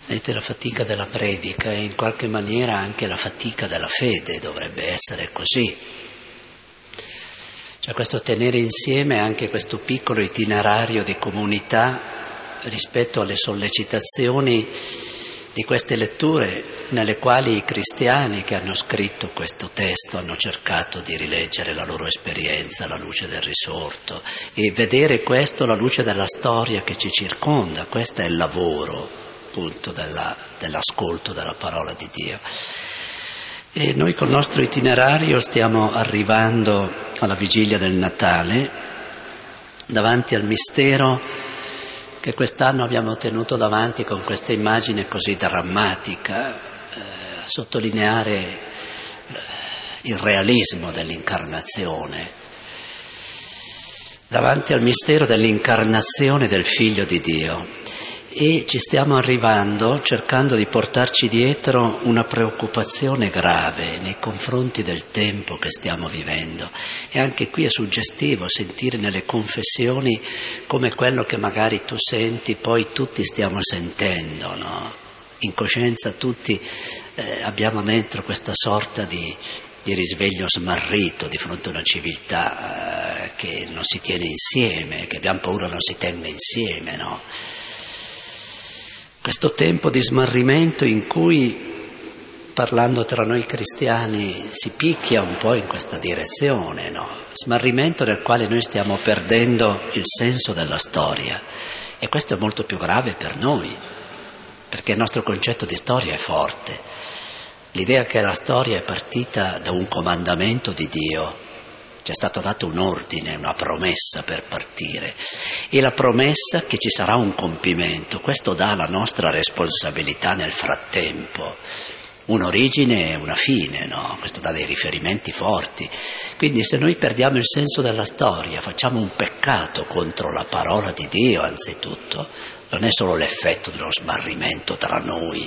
Vedete, la fatica della predica e in qualche maniera anche la fatica della fede dovrebbe essere così. Cioè questo tenere insieme anche questo piccolo itinerario di comunità rispetto alle sollecitazioni di queste letture nelle quali i cristiani che hanno scritto questo testo hanno cercato di rileggere la loro esperienza alla luce del risorto e vedere questo alla luce della storia che ci circonda. Questo è il lavoro appunto dell'ascolto della parola di Dio. E noi col nostro itinerario stiamo arrivando alla vigilia del Natale, davanti al mistero che quest'anno abbiamo tenuto davanti con questa immagine così drammatica, a sottolineare il realismo dell'incarnazione, davanti al mistero dell'incarnazione del Figlio di Dio. E ci stiamo arrivando cercando di portarci dietro una preoccupazione grave nei confronti del tempo che stiamo vivendo. E anche qui è suggestivo sentire nelle confessioni come quello che magari tu senti, poi tutti stiamo sentendo, no? In coscienza tutti abbiamo dentro questa sorta di risveglio smarrito di fronte a una civiltà che non si tiene insieme, che abbiamo paura non si tenga insieme, no? Questo tempo di smarrimento in cui, parlando tra noi cristiani, si picchia un po' in questa direzione, no? Smarrimento nel quale noi stiamo perdendo il senso della storia. E questo è molto più grave per noi, perché il nostro concetto di storia è forte. L'idea che la storia è partita da un comandamento di Dio. C'è stato dato un ordine, una promessa per partire e la promessa che ci sarà un compimento. Questo dà la nostra responsabilità nel frattempo, un'origine e una fine, no? Questo dà dei riferimenti forti. Quindi se noi perdiamo il senso della storia, facciamo un peccato contro la parola di Dio anzitutto, non è solo l'effetto dello smarrimento tra noi.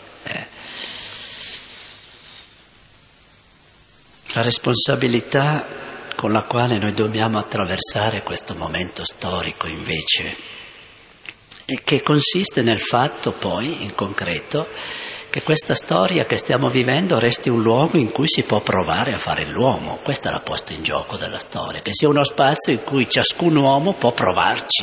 La responsabilità con la quale noi dobbiamo attraversare questo momento storico invece, e che consiste nel fatto poi, in concreto, che questa storia che stiamo vivendo resti un luogo in cui si può provare a fare l'uomo. Questa è la posta in gioco della storia, che sia uno spazio in cui ciascun uomo può provarci,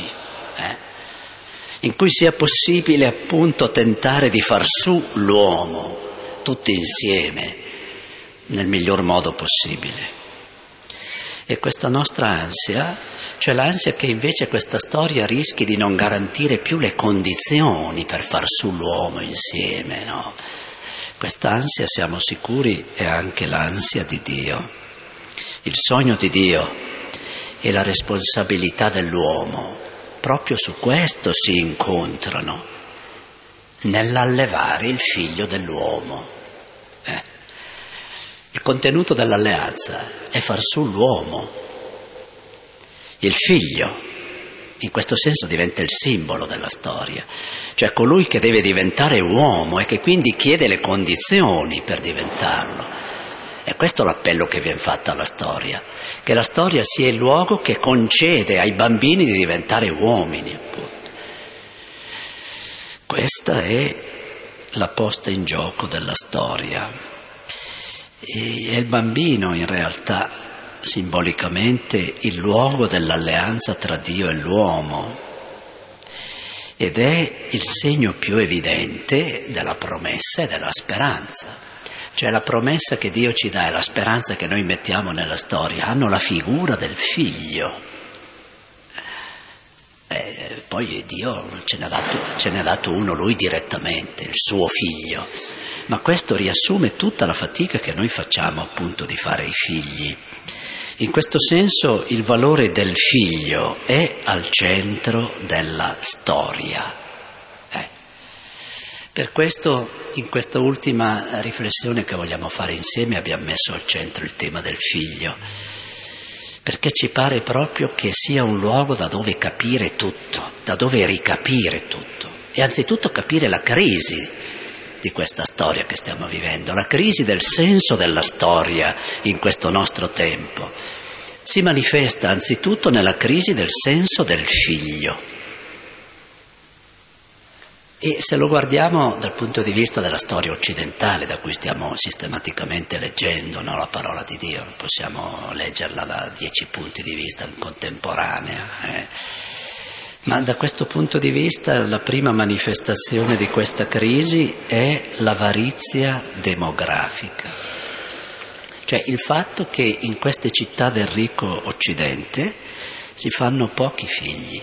in cui sia possibile appunto tentare di far su l'uomo, tutti insieme, nel miglior modo possibile. E questa nostra ansia, cioè l'ansia che invece questa storia rischi di non garantire più le condizioni per far su l'uomo insieme, no? Quest'ansia, siamo sicuri, è anche l'ansia di Dio. Il sogno di Dio e la responsabilità dell'uomo proprio su questo si incontrano, nell'allevare il figlio dell'uomo. Il contenuto dell'alleanza è far su l'uomo. Il figlio, in questo senso, diventa il simbolo della storia, cioè colui che deve diventare uomo e che quindi chiede le condizioni per diventarlo. E questo è l'appello che viene fatto alla storia, che la storia sia il luogo che concede ai bambini di diventare uomini, appunto. Questa è la posta in gioco della storia. E è il bambino in realtà simbolicamente il luogo dell'alleanza tra Dio e l'uomo ed è il segno più evidente della promessa e della speranza. Cioè la promessa che Dio ci dà e la speranza che noi mettiamo nella storia hanno la figura del figlio. Poi Dio ce ne ha dato uno, lui direttamente, il suo figlio. Ma questo riassume tutta la fatica che noi facciamo appunto di fare i figli. In questo senso il valore del figlio è al centro della storia. Per questo in questa ultima riflessione che vogliamo fare insieme abbiamo messo al centro il tema del figlio, perché ci pare proprio che sia un luogo da dove capire tutto, da dove ricapire tutto e anzitutto capire la crisi di questa storia che stiamo vivendo, la crisi del senso della storia in questo nostro tempo. Si manifesta anzitutto nella crisi del senso del figlio. E se lo guardiamo dal punto di vista della storia occidentale, da cui stiamo sistematicamente leggendo, no, la parola di Dio, non possiamo leggerla da 10 punti di vista contemporanea, ma da questo punto di vista la prima manifestazione di questa crisi è l'avarizia demografica, cioè il fatto che in queste città del ricco Occidente si fanno pochi figli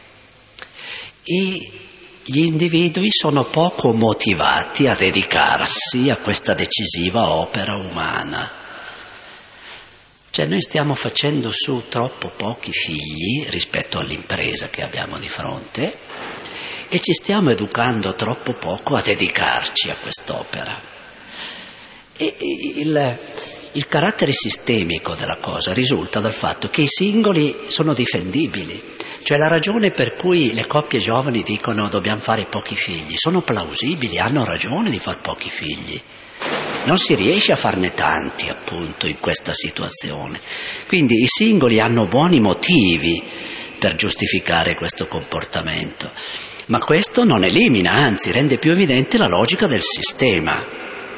e gli individui sono poco motivati a dedicarsi a questa decisiva opera umana. Cioè noi stiamo facendo su troppo pochi figli rispetto all'impresa che abbiamo di fronte e ci stiamo educando troppo poco a dedicarci a quest'opera. E il carattere sistemico della cosa risulta dal fatto che i singoli sono difendibili. Cioè la ragione per cui le coppie giovani dicono dobbiamo fare pochi figli, sono plausibili, hanno ragione di fare pochi figli. Non si riesce a farne tanti, appunto, in questa situazione. Quindi i singoli hanno buoni motivi per giustificare questo comportamento, ma questo non elimina, anzi rende più evidente la logica del sistema.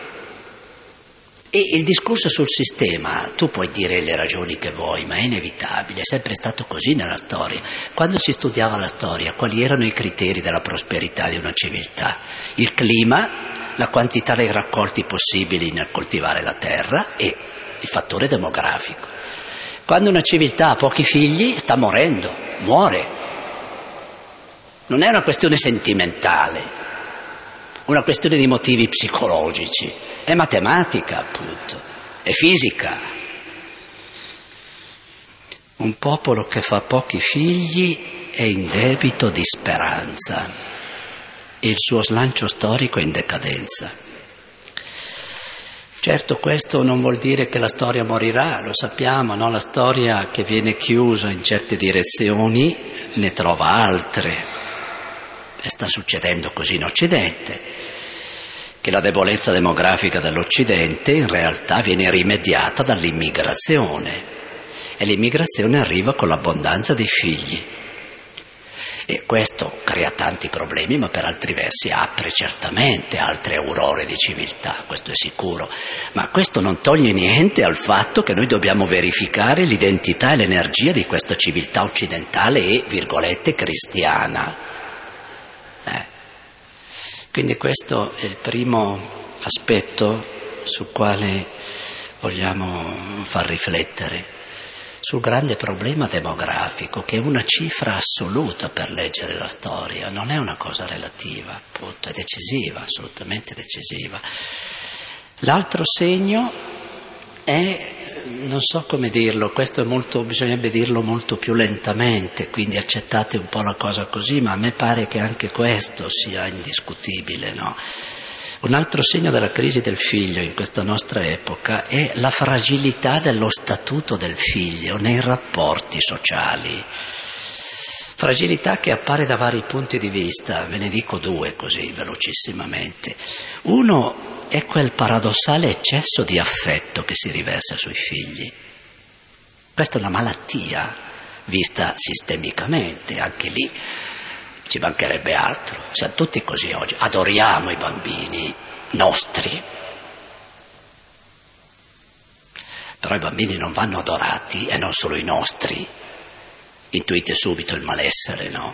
E il discorso sul sistema, tu puoi dire le ragioni che vuoi, ma è inevitabile, è sempre stato così nella storia. Quando si studiava la storia, quali erano i criteri della prosperità di una civiltà? Il clima, la quantità dei raccolti possibili nel coltivare la terra e il fattore demografico. Quando una civiltà ha pochi figli, sta morendo, muore. Non è una questione sentimentale, una questione di motivi psicologici, è matematica appunto, è fisica. Un popolo che fa pochi figli è in debito di speranza e il suo slancio storico è in decadenza. Certo, questo non vuol dire che la storia morirà, lo sappiamo, no? La storia che viene chiusa in certe direzioni ne trova altre. E sta succedendo così in Occidente, che la debolezza demografica dell'Occidente in realtà viene rimediata dall'immigrazione e l'immigrazione arriva con l'abbondanza dei figli e questo crea tanti problemi, ma per altri versi apre certamente altre aurore di civiltà, questo è sicuro, ma questo non toglie niente al fatto che noi dobbiamo verificare l'identità e l'energia di questa civiltà occidentale e, virgolette, cristiana. Quindi questo è il primo aspetto sul quale vogliamo far riflettere, sul grande problema demografico, che è una cifra assoluta per leggere la storia, non è una cosa relativa, appunto, è decisiva, assolutamente decisiva. L'altro segno è, non so come dirlo, questo è molto, bisognerebbe dirlo molto più lentamente, quindi accettate un po' la cosa così, ma a me pare che anche questo sia indiscutibile, no? Un altro segno della crisi del figlio in questa nostra epoca è la fragilità dello statuto del figlio nei rapporti sociali. Fragilità che appare da vari punti di vista, ve ne dico due così velocissimamente. Uno è quel paradossale eccesso di affetto che si riversa sui figli. Questa è una malattia vista sistemicamente, anche lì ci mancherebbe altro, siamo tutti così oggi, adoriamo i bambini nostri, però i bambini non vanno adorati e non solo i nostri, intuite subito il malessere, no?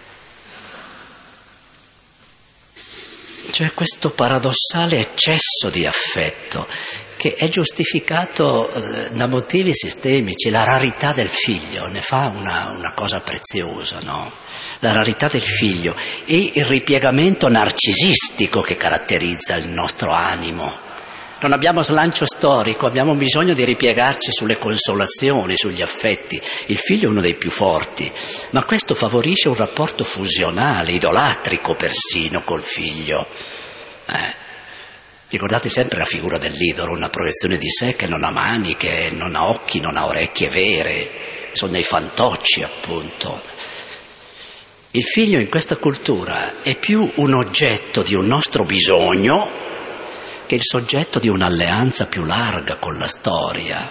Cioè questo paradossale eccesso di affetto che è giustificato da motivi sistemici, la rarità del figlio ne fa una cosa preziosa, no? La rarità del figlio e il ripiegamento narcisistico che caratterizza il nostro animo. Non abbiamo slancio storico, abbiamo bisogno di ripiegarci sulle consolazioni, sugli affetti. Il figlio è uno dei più forti, ma questo favorisce un rapporto fusionale, idolatrico persino col figlio. Ricordate sempre la figura dell'idolo, una proiezione di sé che non ha mani, che non ha occhi, non ha orecchie vere, sono dei fantocci appunto. Il figlio in questa cultura è più un oggetto di un nostro bisogno che il soggetto di un'alleanza più larga con la storia.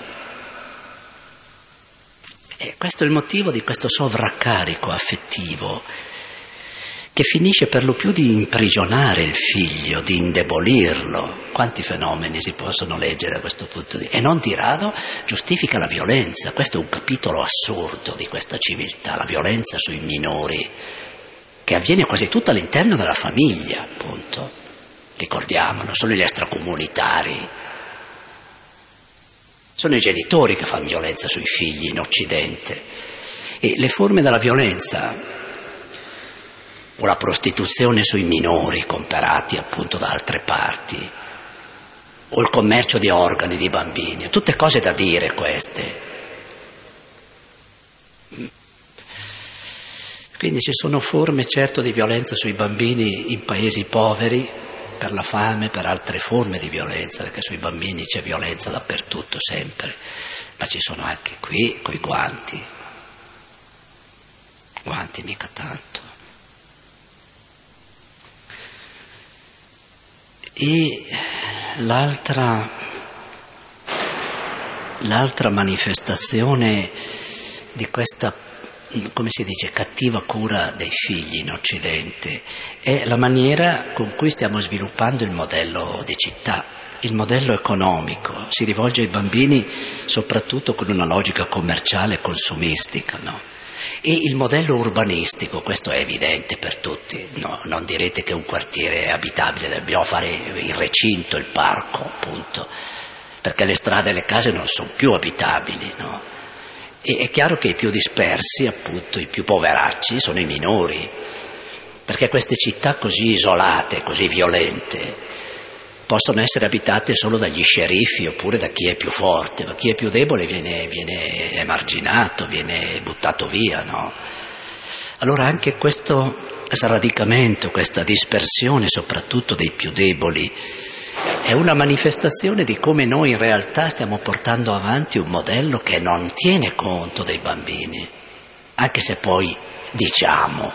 E questo è il motivo di questo sovraccarico affettivo che finisce per lo più di imprigionare il figlio, di indebolirlo. Quanti fenomeni si possono leggere da questo punto di vista? E non di rado giustifica la violenza. Questo è un capitolo assurdo di questa civiltà, la violenza sui minori, che avviene quasi tutto all'interno della famiglia, appunto. Ricordiamo, non sono gli extracomunitari, sono i genitori che fanno violenza sui figli in Occidente. E le forme della violenza, o la prostituzione sui minori comprati appunto da altre parti, o il commercio di organi di bambini, tutte cose da dire queste. Quindi ci sono forme certo di violenza sui bambini in paesi poveri, per la fame, per altre forme di violenza, perché sui bambini c'è violenza dappertutto sempre, ma ci sono anche qui coi guanti mica tanto. E l'altra manifestazione di questa, come si dice, cattiva cura dei figli in Occidente è la maniera con cui stiamo sviluppando il modello di città, il modello economico. Si rivolge ai bambini soprattutto con una logica commerciale e consumistica, no? E il modello urbanistico, questo è evidente per tutti, no? Non direte che un quartiere è abitabile, dobbiamo fare il recinto, il parco, appunto, perché le strade e le case non sono più abitabili, no? E è chiaro che i più dispersi, appunto, i più poveracci sono i minori, perché queste città così isolate, così violente, possono essere abitate solo dagli sceriffi oppure da chi è più forte, ma chi è più debole viene emarginato, viene buttato via, no? Allora anche questo sradicamento, questa dispersione soprattutto dei più deboli, è una manifestazione di come noi in realtà stiamo portando avanti un modello che non tiene conto dei bambini, anche se poi diciamo.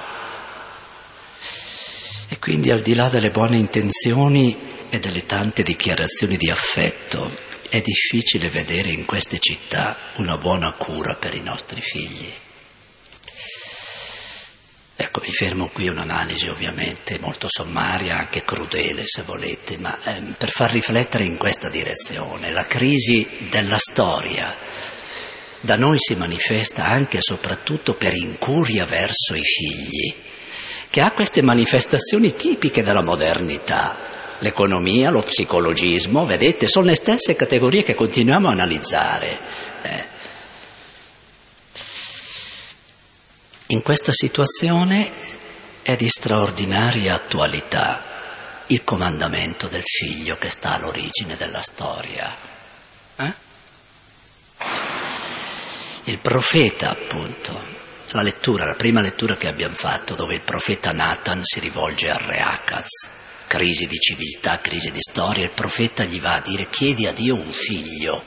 E quindi al di là delle buone intenzioni e delle tante dichiarazioni di affetto, è difficile vedere in queste città una buona cura per i nostri figli. Ecco, mi fermo qui, un'analisi ovviamente molto sommaria, anche crudele se volete, ma per far riflettere in questa direzione. La crisi della storia da noi si manifesta anche e soprattutto per incuria verso i figli, che ha queste manifestazioni tipiche della modernità. L'economia, lo psicologismo, vedete, sono le stesse categorie che continuiamo a analizzare. In questa situazione è di straordinaria attualità il comandamento del figlio che sta all'origine della storia. Il profeta, appunto, la prima lettura che abbiamo fatto, dove il profeta Nathan si rivolge al re Akaz, crisi di civiltà, crisi di storia, il profeta gli va a dire: chiedi a Dio un figlio.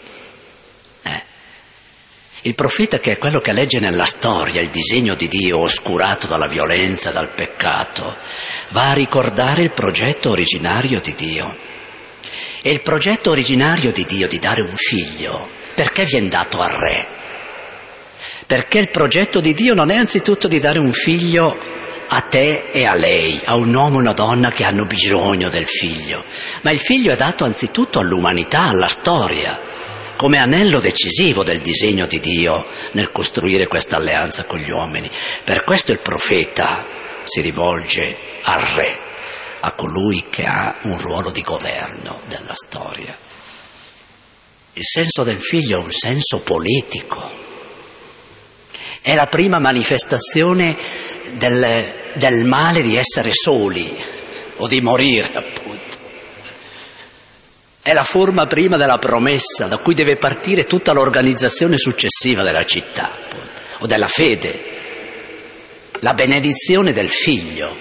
Il profeta, che è quello che legge nella storia il disegno di Dio oscurato dalla violenza, dal peccato, va a ricordare il progetto originario di Dio. E il progetto originario di Dio di dare un figlio, perché viene dato al re? Perché il progetto di Dio non è anzitutto di dare un figlio a te e a lei, a un uomo e una donna che hanno bisogno del figlio, ma il figlio è dato anzitutto all'umanità, alla storia, come anello decisivo del disegno di Dio nel costruire questa alleanza con gli uomini. Per questo il profeta si rivolge al re, a colui che ha un ruolo di governo della storia. Il senso del figlio è un senso politico, è la prima manifestazione del male di essere soli o di morire, appunto. È la forma prima della promessa da cui deve partire tutta l'organizzazione successiva della città, appunto, o della fede, la benedizione del figlio.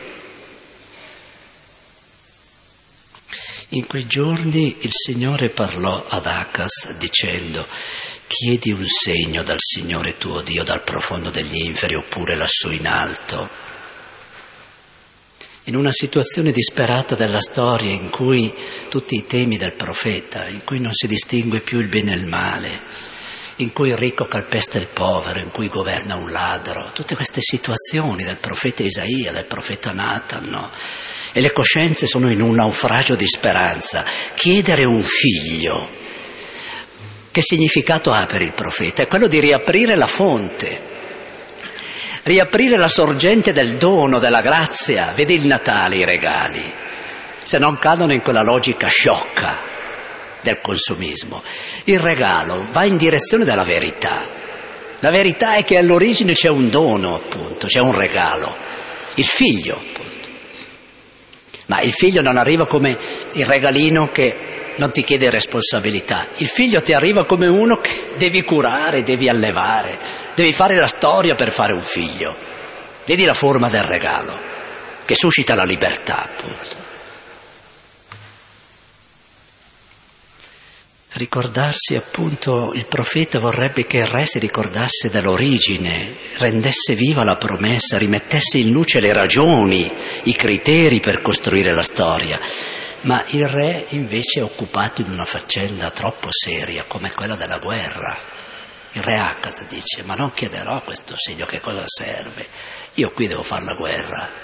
In quei giorni il Signore parlò ad Akaz dicendo: chiedi un segno dal Signore tuo Dio dal profondo degli inferi oppure lassù in alto. In una situazione disperata della storia in cui tutti i temi del profeta, in cui non si distingue più il bene e il male, in cui il ricco calpesta il povero, in cui governa un ladro, tutte queste situazioni del profeta Isaia, del profeta Nathan, no? E le coscienze sono in un naufragio di speranza. Chiedere un figlio, che significato ha per il profeta? È quello di riaprire la fonte, riaprire la sorgente del dono, della grazia. Vedi il Natale, i regali, se non cadono in quella logica sciocca del consumismo. Il regalo va in direzione della verità. La verità è che all'origine c'è un dono, appunto, c'è un regalo, il figlio, appunto. Ma il figlio non arriva come il regalino che non ti chiede responsabilità. Il figlio ti arriva come uno che devi curare, devi allevare, devi fare la storia per fare un figlio. Vedi la forma del regalo, che suscita la libertà, appunto. Ricordarsi, appunto, il profeta vorrebbe che il re si ricordasse dell'origine, rendesse viva la promessa, rimettesse in luce le ragioni, i criteri per costruire la storia. Ma il re invece è occupato in una faccenda troppo seria come quella della guerra. Il re Acaz dice: ma non chiederò questo segno, che cosa serve? Io qui devo fare la guerra.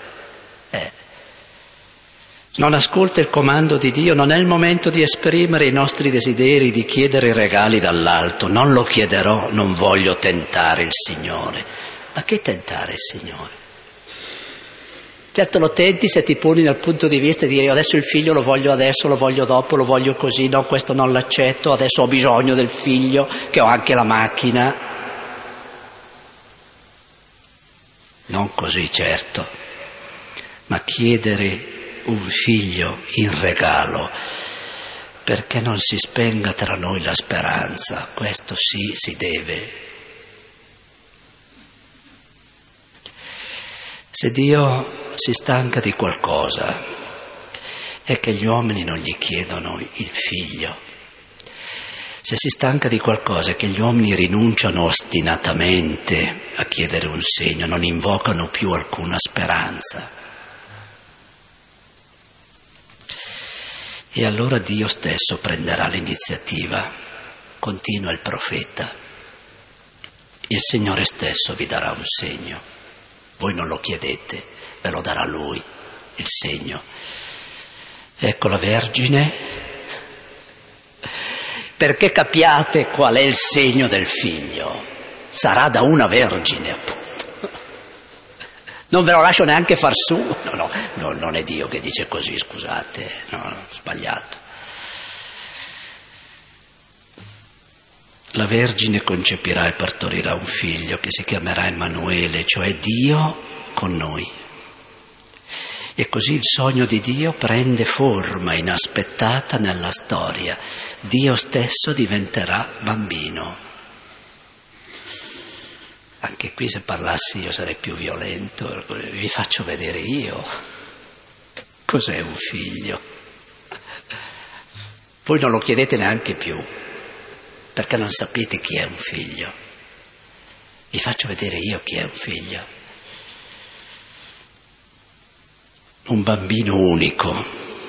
Non ascolta il comando di Dio, non è il momento di esprimere i nostri desideri, di chiedere i regali dall'alto. Non lo chiederò, non voglio tentare il Signore. Ma che tentare il Signore? Certo lo tenti se ti poni dal punto di vista di dire: adesso il figlio lo voglio adesso, lo voglio dopo, lo voglio così, no, questo non l'accetto, adesso ho bisogno del figlio, che ho anche la macchina. Non così, certo, ma chiedere un figlio in regalo perché non si spenga tra noi la speranza, questo sì si deve. Se Dio si stanca di qualcosa è che gli uomini non gli chiedono il figlio. Se si stanca di qualcosa è che gli uomini rinunciano ostinatamente a chiedere un segno, non invocano più alcuna speranza. E allora Dio stesso prenderà l'iniziativa, continua il profeta. Il Signore stesso vi darà un segno. Voi non lo chiedete, ve lo darà Lui, il segno. Ecco la Vergine, perché capiate qual è il segno del figlio. Sarà da una vergine, appunto. Non ve lo lascio neanche far su. No, non è Dio che dice così, scusate, no, sbagliato. La Vergine concepirà e partorirà un figlio che si chiamerà Emanuele, cioè Dio con noi. E così il sogno di Dio prende forma inaspettata nella storia. Dio stesso diventerà bambino. Anche qui se parlassi io sarei più violento, vi faccio vedere io cos'è un figlio. Voi non lo chiedete neanche più, perché non sapete chi è un figlio. Vi faccio vedere io chi è un figlio. Un bambino unico,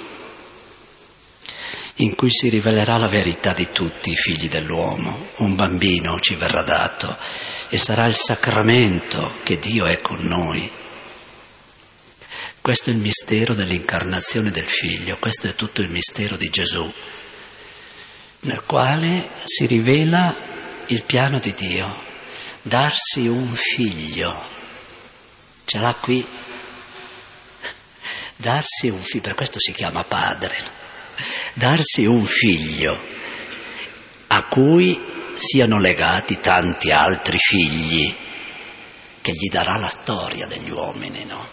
in cui si rivelerà la verità di tutti i figli dell'uomo. Un bambino ci verrà dato e sarà il sacramento che Dio è con noi. Questo è il mistero dell'incarnazione del Figlio, questo è tutto il mistero di Gesù, nel quale si rivela il piano di Dio, darsi un figlio. Ce l'ha qui. Darsi un figlio, per questo si chiama padre. Darsi un figlio a cui siano legati tanti altri figli, che gli darà la storia degli uomini, no?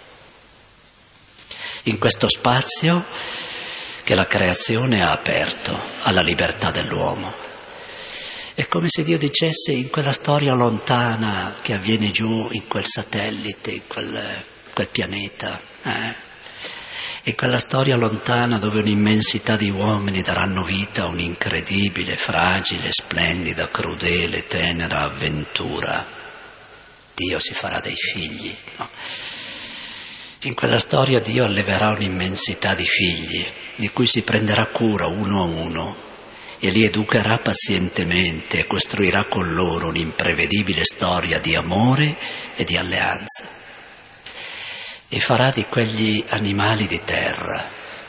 In questo spazio che la creazione ha aperto alla libertà dell'uomo. È come se Dio dicesse: in quella storia lontana che avviene giù, in quel satellite, in quel pianeta, in quella storia lontana dove un'immensità di uomini daranno vita a un'incredibile, fragile, splendida, crudele, tenera avventura, Dio si farà dei figli, no? In quella storia Dio alleverà un'immensità di figli, di cui si prenderà cura uno a uno, e li educherà pazientemente e costruirà con loro un'imprevedibile storia di amore e di alleanza. E farà di quegli animali di terra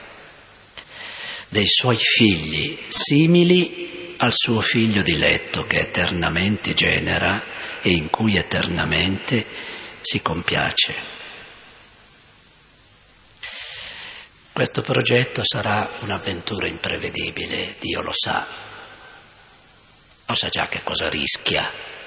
dei suoi figli simili al suo figlio diletto che eternamente genera e in cui eternamente si compiace. Questo progetto sarà un'avventura imprevedibile, Dio lo sa già che cosa rischia.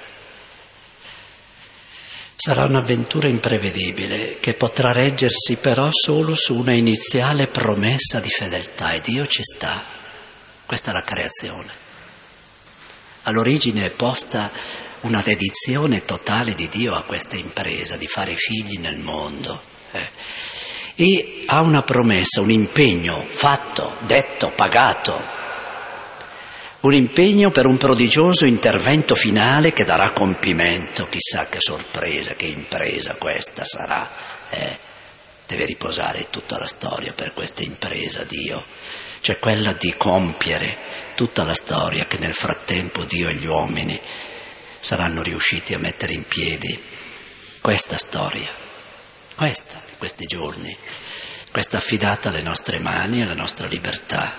Sarà un'avventura imprevedibile che potrà reggersi però solo su una iniziale promessa di fedeltà, e Dio ci sta. Questa è la creazione. All'origine è posta una dedizione totale di Dio a questa impresa di fare figli nel mondo. E ha una promessa, un impegno fatto, detto, pagato, un impegno per un prodigioso intervento finale che darà compimento. Chissà che sorpresa, che impresa questa sarà. Deve riposare tutta la storia per questa impresa Dio, cioè quella di compiere tutta la storia che nel frattempo Dio e gli uomini saranno riusciti a mettere in piedi. Questa storia, questa di questi giorni, questa affidata alle nostre mani e alla nostra libertà,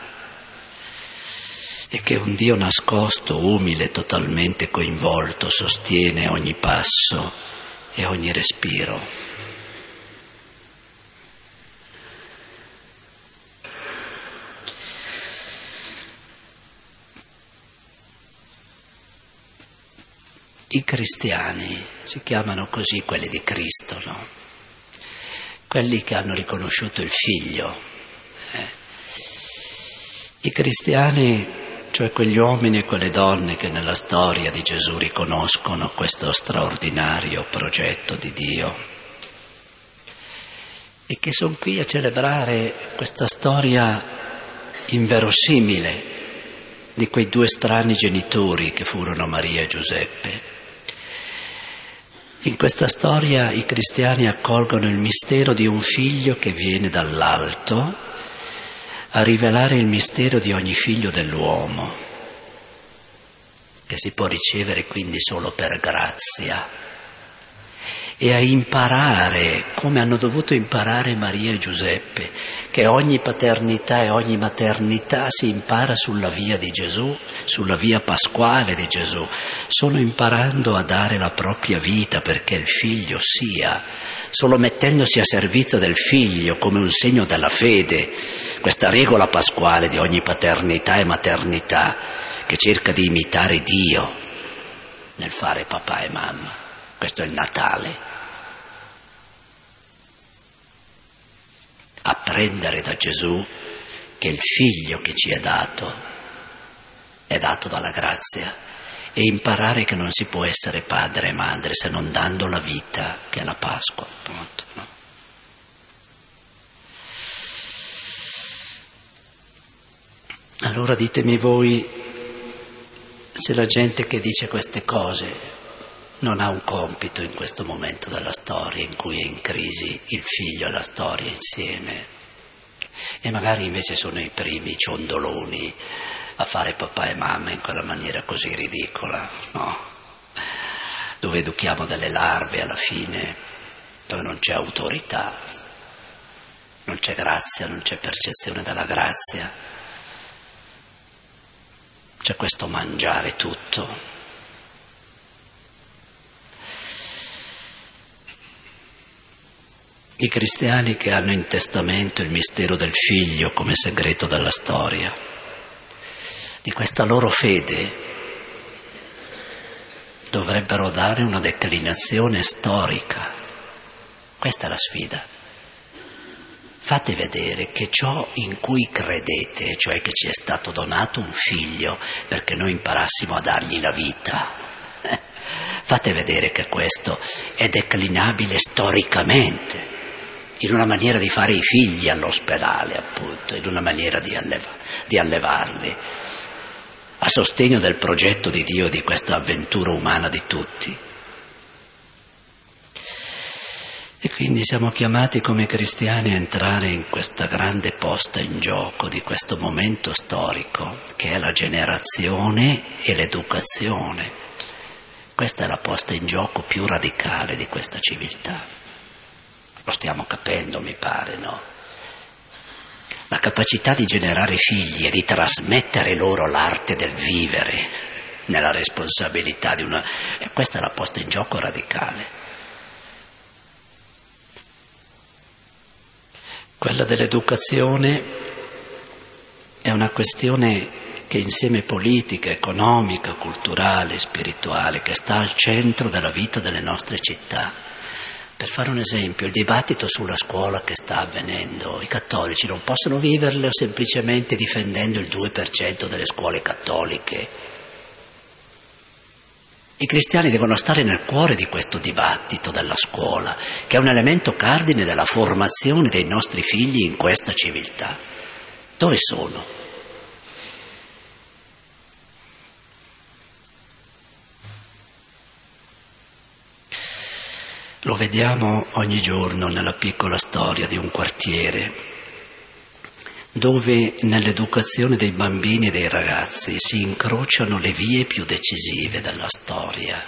e che un Dio nascosto, umile, totalmente coinvolto, sostiene ogni passo e ogni respiro. I cristiani si chiamano così, quelli di Cristo, no? Quelli che hanno riconosciuto il Figlio. I cristiani, cioè quegli uomini e quelle donne che nella storia di Gesù riconoscono questo straordinario progetto di Dio e che sono qui a celebrare questa storia inverosimile di quei due strani genitori che furono Maria e Giuseppe. In questa storia i cristiani accolgono il mistero di un figlio che viene dall'alto a rivelare il mistero di ogni figlio dell'uomo, che si può ricevere quindi solo per grazia, e a imparare, come hanno dovuto imparare Maria e Giuseppe, che ogni paternità e ogni maternità si impara sulla via di Gesù, sulla via pasquale di Gesù, solo imparando a dare la propria vita perché il figlio sia, solo mettendosi a servizio del figlio come un segno della fede, questa regola pasquale di ogni paternità e maternità che cerca di imitare Dio nel fare papà e mamma. Questo è il Natale. Apprendere da Gesù che il figlio che ci è dato dalla grazia, e imparare che non si può essere padre e madre se non dando la vita, che è la Pasqua, appunto, no? Allora ditemi voi se la gente che dice queste cose non ha un compito in questo momento della storia in cui è in crisi il figlio e la storia insieme, e magari invece sono i primi ciondoloni a fare papà e mamma in quella maniera così ridicola, no? Dove educhiamo delle larve alla fine, dove non c'è autorità, non c'è grazia, non c'è percezione della grazia, c'è questo mangiare tutto. I cristiani che hanno in testamento il mistero del figlio come segreto della storia, di questa loro fede dovrebbero dare una declinazione storica. Questa è la sfida. Fate vedere che ciò in cui credete, cioè che ci è stato donato un figlio perché noi imparassimo a dargli la vita, fate vedere che questo è declinabile storicamente, in una maniera di fare i figli all'ospedale, appunto, in una maniera di allevarli, a sostegno del progetto di Dio, di questa avventura umana di tutti. E quindi siamo chiamati come cristiani a entrare in questa grande posta in gioco di questo momento storico, che è la generazione e l'educazione. Questa è la posta in gioco più radicale di questa civiltà. Lo stiamo capendo, mi pare, no? La capacità di generare figli e di trasmettere loro l'arte del vivere nella responsabilità di una... E questa è la posta in gioco radicale. Quella dell'educazione è una questione che insieme politica, economica, culturale, spirituale, che sta al centro della vita delle nostre città. Per fare un esempio, il dibattito sulla scuola che sta avvenendo, i cattolici non possono viverlo semplicemente difendendo il 2% delle scuole cattoliche. I cristiani devono stare nel cuore di questo dibattito della scuola, che è un elemento cardine della formazione dei nostri figli in questa civiltà. Dove sono? Lo vediamo ogni giorno nella piccola storia di un quartiere, dove nell'educazione dei bambini e dei ragazzi si incrociano le vie più decisive della storia,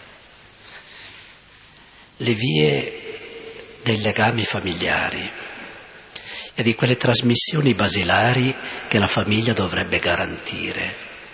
le vie dei legami familiari e di quelle trasmissioni basilari che la famiglia dovrebbe garantire.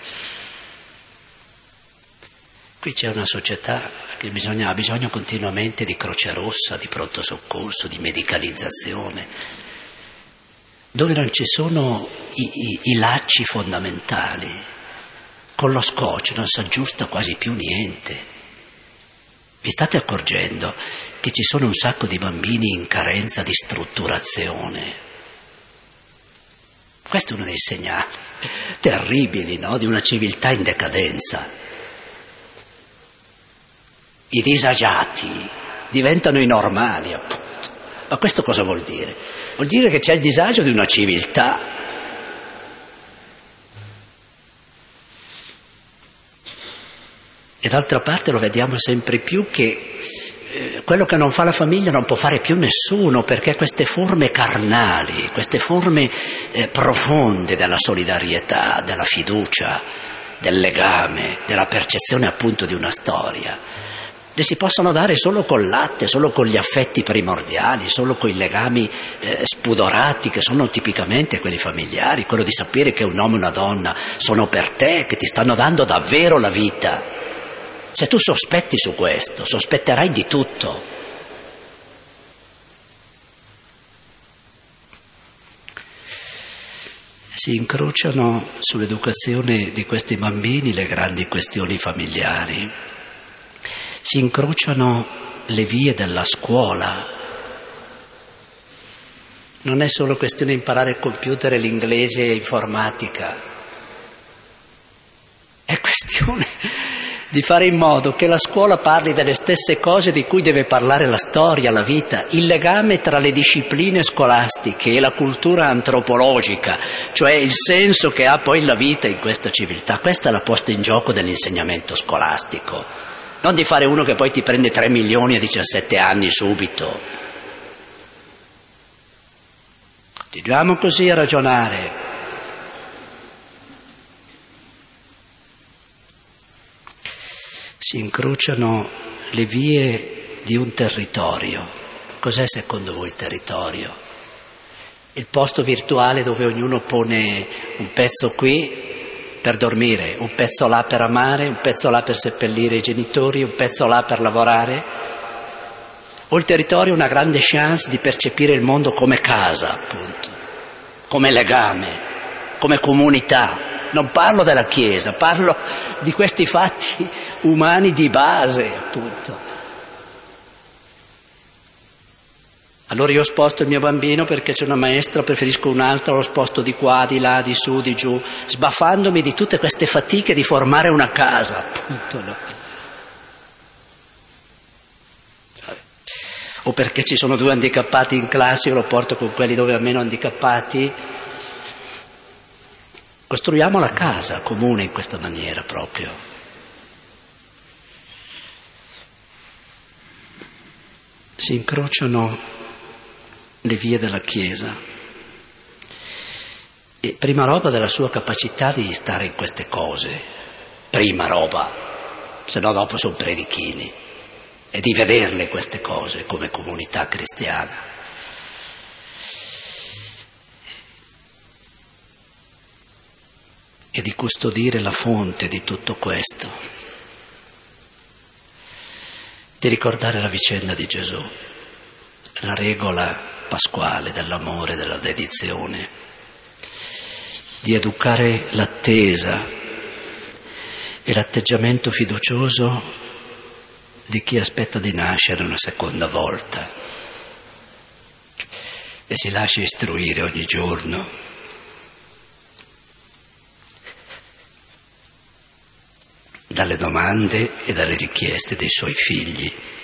Qui c'è una società che ha bisogno continuamente di Croce Rossa, di pronto soccorso, di medicalizzazione, dove non ci sono i lacci fondamentali. Con lo scotch non si aggiusta quasi più niente. Vi state accorgendo che ci sono un sacco di bambini in carenza di strutturazione? Questo è uno dei segnali terribili, no? Di una civiltà in decadenza. I disagiati diventano i normali, appunto. Ma questo cosa vuol dire? Vuol dire che c'è il disagio di una civiltà. E d'altra parte lo vediamo sempre più che quello che non fa la famiglia non può fare più nessuno, perché queste forme carnali, queste forme profonde della solidarietà, della fiducia, del legame, della percezione appunto di una storia, le si possono dare solo col latte, solo con gli affetti primordiali, solo con i legami spudorati che sono tipicamente quelli familiari, quello di sapere che un uomo e una donna sono per te, che ti stanno dando davvero la vita. Se tu sospetti su questo, sospetterai di tutto. Si incrociano sull'educazione di questi bambini le grandi questioni familiari. Si incrociano le vie della scuola. Non è solo questione di imparare il computer, l'inglese e l'informatica. È questione di fare in modo che la scuola parli delle stesse cose di cui deve parlare la storia, la vita, il legame tra le discipline scolastiche e la cultura antropologica, cioè il senso che ha poi la vita in questa civiltà. Questa è la posta in gioco dell'insegnamento scolastico. Non di fare uno che poi ti prende 3 milioni a 17 anni subito. Continuiamo così a ragionare. Si incrociano le vie di un territorio. Cos'è secondo voi il territorio? Il posto virtuale dove ognuno pone un pezzo qui per dormire, un pezzo là per amare, un pezzo là per seppellire i genitori, un pezzo là per lavorare? O il territorio è una grande chance di percepire il mondo come casa, appunto, come legame, come comunità? Non parlo della Chiesa, parlo di questi fatti umani di base, appunto. Allora io sposto il mio bambino perché c'è una maestra, preferisco un'altra, lo sposto di qua, di là, di su, di giù, sbaffandomi di tutte queste fatiche di formare una casa, appunto. No? O perché ci sono 2 handicappati in classe, io lo porto con quelli dove ha meno handicappati. Costruiamo la casa comune in questa maniera proprio. si incrociano le vie della Chiesa. E prima roba della sua capacità di stare in queste cose, prima roba, se no dopo sono predichini, e di vederle queste cose come comunità cristiana. E di custodire la fonte di tutto questo, di ricordare la vicenda di Gesù, la regola pasquale dell'amore, della dedizione, di educare l'attesa e l'atteggiamento fiducioso di chi aspetta di nascere una seconda volta e si lascia istruire ogni giorno dalle domande e dalle richieste dei suoi figli.